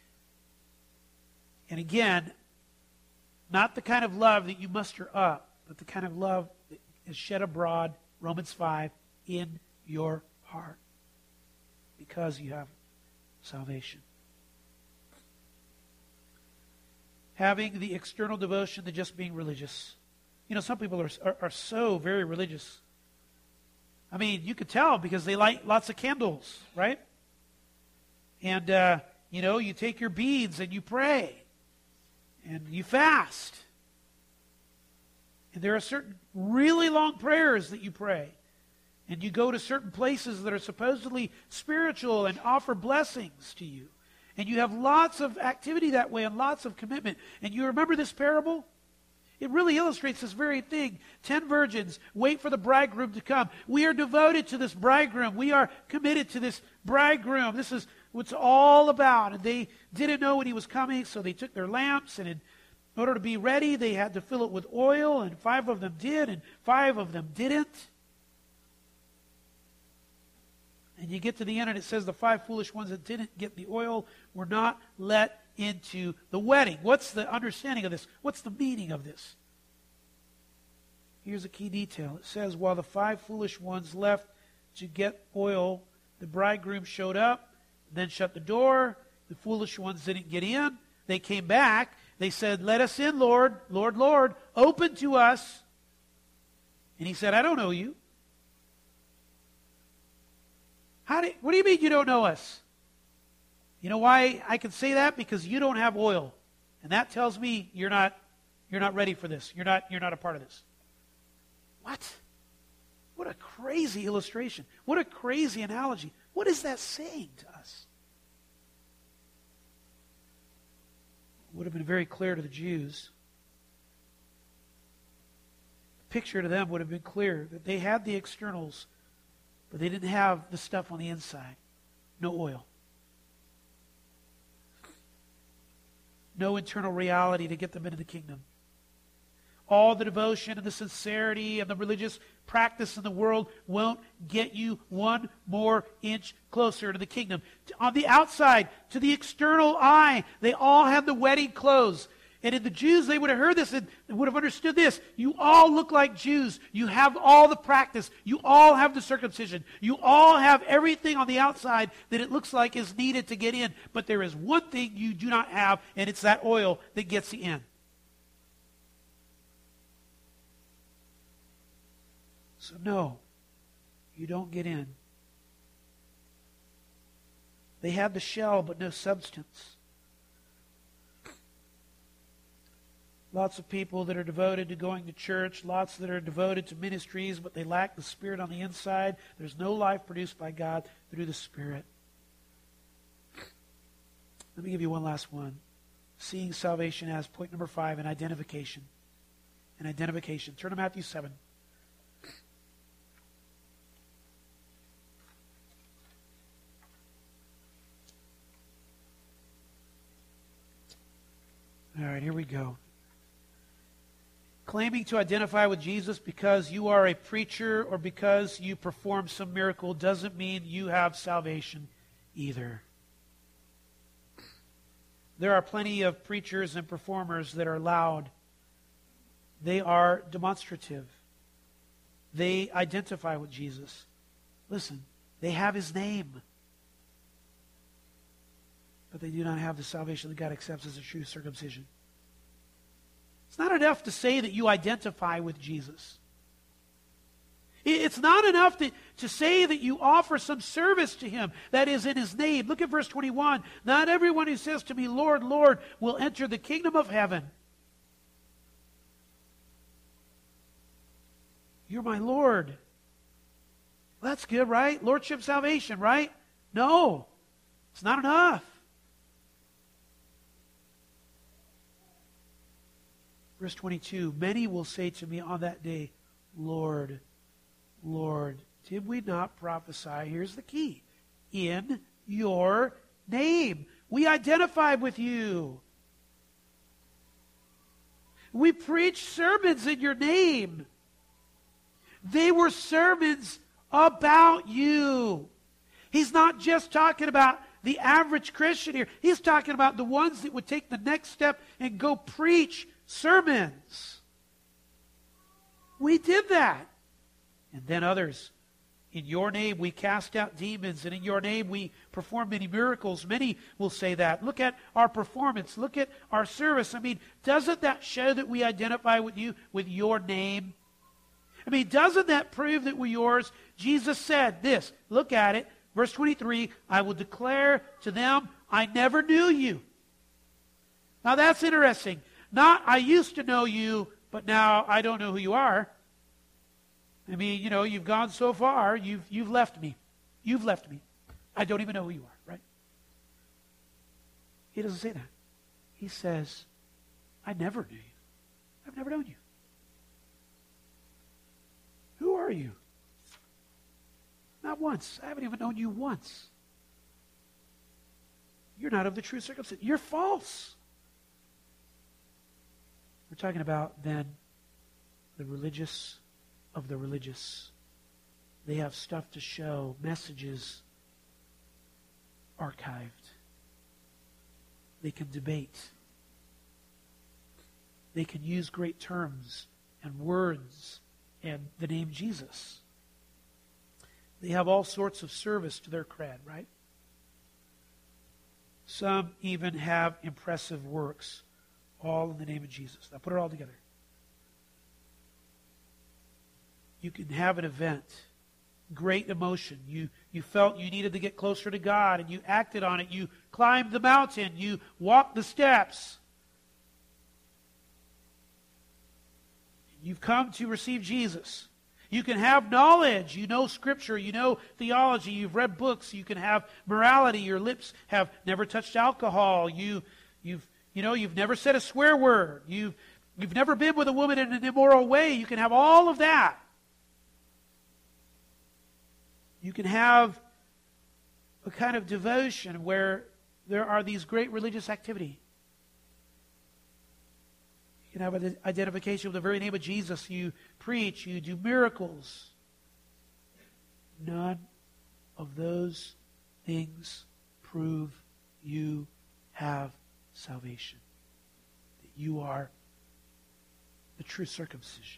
Speaker 1: And again, not the kind of love that you muster up, but the kind of love that is shed abroad, Romans 5, in your heart. Because you have salvation. Having the external devotion to just being religious. You know, some people are so very religious. I mean, you could tell because they light lots of candles, right? And, you take your beads and you pray. And you fast. And there are certain really long prayers that you pray. And you go to certain places that are supposedly spiritual and offer blessings to you. And you have lots of activity that way and lots of commitment. And you remember this parable? It really illustrates this very thing. 10 virgins wait for the bridegroom to come. We are devoted to this bridegroom. We are committed to this bridegroom. This is what it's all about. And they didn't know when he was coming, so they took their lamps, and in order to be ready, they had to fill it with oil, and 5 of them did, and 5 of them didn't. And you get to the end, and it says the 5 foolish ones that didn't get the oil were not let into the wedding. What's the understanding of this? What's the meaning of this? Here's a key detail. It says, while the 5 foolish ones left to get oil, the bridegroom showed up, then shut the door. The foolish ones didn't get in. They came back. They said, let us in, Lord, Lord, Lord. Open to us. And he said, I don't know you. What do you mean you don't know us? You know why I can say that? Because you don't have oil. And that tells me you're not ready for this. You're not a part of this. What? What a crazy illustration. What a crazy analogy. What is that saying to us? It would have been very clear to the Jews. The picture to them would have been clear that they had the externals, but they didn't have the stuff on the inside. No oil. No internal reality to get them into the kingdom. All the devotion and the sincerity and the religious practice in the world won't get you one more inch closer to the kingdom. On the outside, to the external eye, they all have the wedding clothes. And in the Jews, they would have heard this and would have understood this. You all look like Jews. You have all the practice. You all have the circumcision. You all have everything on the outside that it looks like is needed to get in. But there is one thing you do not have, and it's that oil that gets you in. So no, you don't get in. They had the shell, but no substance. Lots of people that are devoted to going to church, lots that are devoted to ministries, but they lack the Spirit on the inside. There's no life produced by God through the Spirit. Let me give you one last one. Seeing salvation as point number 5, an identification. An identification. Turn to Matthew 7. All right, here we go. Claiming to identify with Jesus because you are a preacher or because you perform some miracle doesn't mean you have salvation either. There are plenty of preachers and performers that are loud. They are demonstrative. They identify with Jesus. Listen, they have his name. But they do not have the salvation that God accepts as a true circumcision. It's not enough to say that you identify with Jesus. It's not enough to say that you offer some service to him that is in his name. Look at verse 21. Not everyone who says to me, Lord, Lord, will enter the kingdom of heaven. You're my Lord. Well, that's good, right? Lordship salvation, right? No, it's not enough. Verse 22, many will say to me on that day, Lord, Lord, did we not prophesy? Here's the key. In your name. We identify with you. We preach sermons in your name. They were sermons about you. He's not just talking about the average Christian here. He's talking about the ones that would take the next step and go preach sermons. We did that. And then others. In your name we cast out demons, and in your name we perform many miracles. Many will say that. Look at our performance. Look at our service. I mean, doesn't that show that we identify with you, with your name? I mean, doesn't that prove that we're yours? Jesus said this. Look at it. Verse 23, I will declare to them, I never knew you. Now that's interesting. Not, I used to know you, but now I don't know who you are. I mean, you know, you've gone so far, you've left me. You've left me. I don't even know who you are, right? He doesn't say that. He says, I never knew you. I've never known you. Who are you? Not once. I haven't even known you once. You're not of the true circumcision. You're false. We're talking about then the religious of the religious. They have stuff to show, messages archived. They can debate. They can use great terms and words and the name Jesus. They have all sorts of service to their cred, right? Some even have impressive works, all in the name of Jesus. Now put it all together. You can have an event, great emotion. You felt you needed to get closer to God, and you acted on it. You climbed the mountain. You walked the steps. You've come to receive Jesus. You can have knowledge. You know Scripture. You know theology. You've read books. You can have morality. Your lips have never touched alcohol. You've never said a swear word. You've never been with a woman in an immoral way. You can have all of that. You can have a kind of devotion where there are these great religious activity. You can have an identification with the very name of Jesus. You preach. You do miracles. None of those things prove you have salvation. That you are the true circumcision.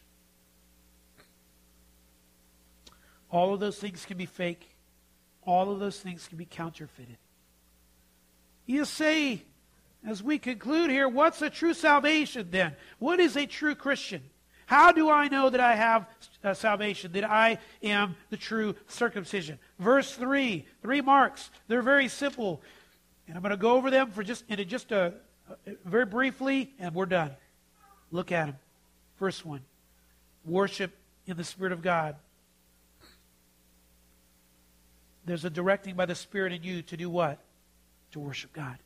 Speaker 1: All of those things can be fake. All of those things can be counterfeited. You say, as we conclude here, what's a true salvation then? What is a true Christian? How do I know that I have salvation, that I am the true circumcision? Verse 3, 3 marks. They're very simple. And I'm going to go over them for very briefly, and we're done. Look at them. First one, worship in the Spirit of God. There's a directing by the Spirit in you to do what? To worship God.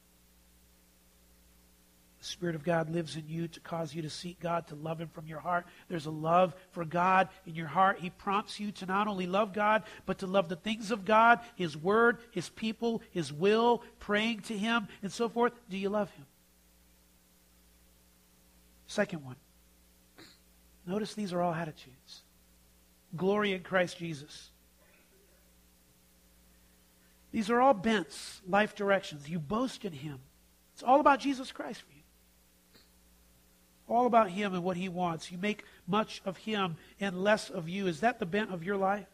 Speaker 1: The Spirit of God lives in you to cause you to seek God, to love Him from your heart. There's a love for God in your heart. He prompts you to not only love God, but to love the things of God, His Word, His people, His will, praying to Him, and so forth. Do you love Him? Second one. Notice these are all attitudes. Glory in Christ Jesus. These are all bents, life directions. You boast in Him. It's all about Jesus Christ for you. All about Him and what He wants. You make much of Him and less of you. Is that the bent of your life?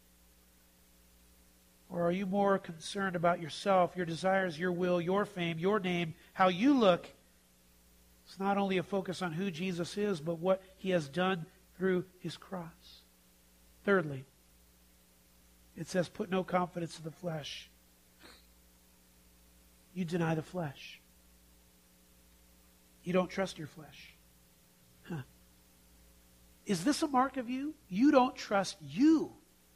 Speaker 1: Or are you more concerned about yourself, your desires, your will, your fame, your name, how you look? It's not only a focus on who Jesus is, but what He has done through His cross. Thirdly, it says, put no confidence in the flesh. You deny the flesh. You don't trust your flesh. Huh. Is this a mark of you? You don't trust you.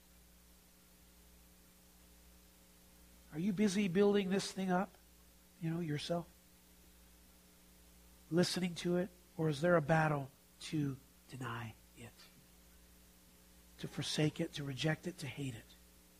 Speaker 1: Are you busy building this thing up, yourself? Listening to it? Or is there a battle to deny it? To forsake it, to reject it, to hate it?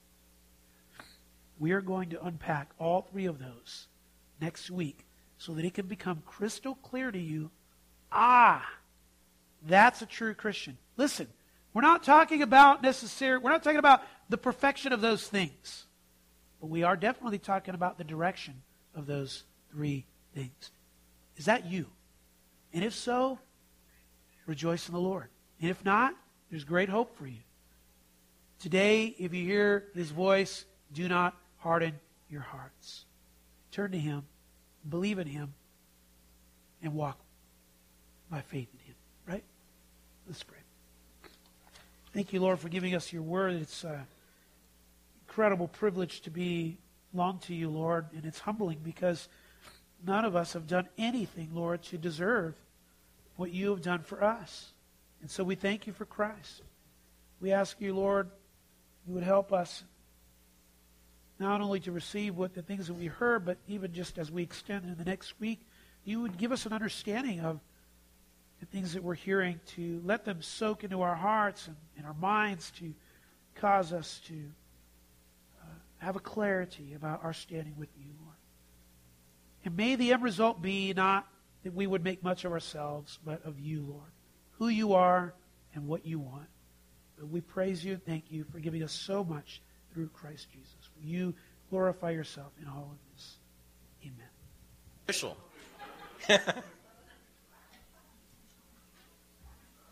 Speaker 1: We are going to unpack all three of those next week so that it can become crystal clear to you, that's a true Christian. Listen, We're not talking about the perfection of those things. But we are definitely talking about the direction of those three things. Is that you? And if so, rejoice in the Lord. And if not, there's great hope for you. Today, if you hear His voice, do not harden your hearts. Turn to Him, believe in Him, and walk by faith in Him. Right? Let's pray. Thank you, Lord, for giving us your word. It's an incredible privilege to belong to you, Lord, and it's humbling because none of us have done anything, Lord, to deserve what you have done for us. And so we thank you for Christ. We ask you, Lord, you would help us not only to receive what the things that we heard, but even just as we extend in the next week, you would give us an understanding of the things that we're hearing, to let them soak into our hearts and our minds, to cause us to have a clarity about our standing with you, Lord. And may the end result be not that we would make much of ourselves, but of you, Lord, who you are and what you want. But we praise you and thank you for giving us so much through Christ Jesus. Will you glorify yourself in all of this? Amen.
Speaker 2: Official.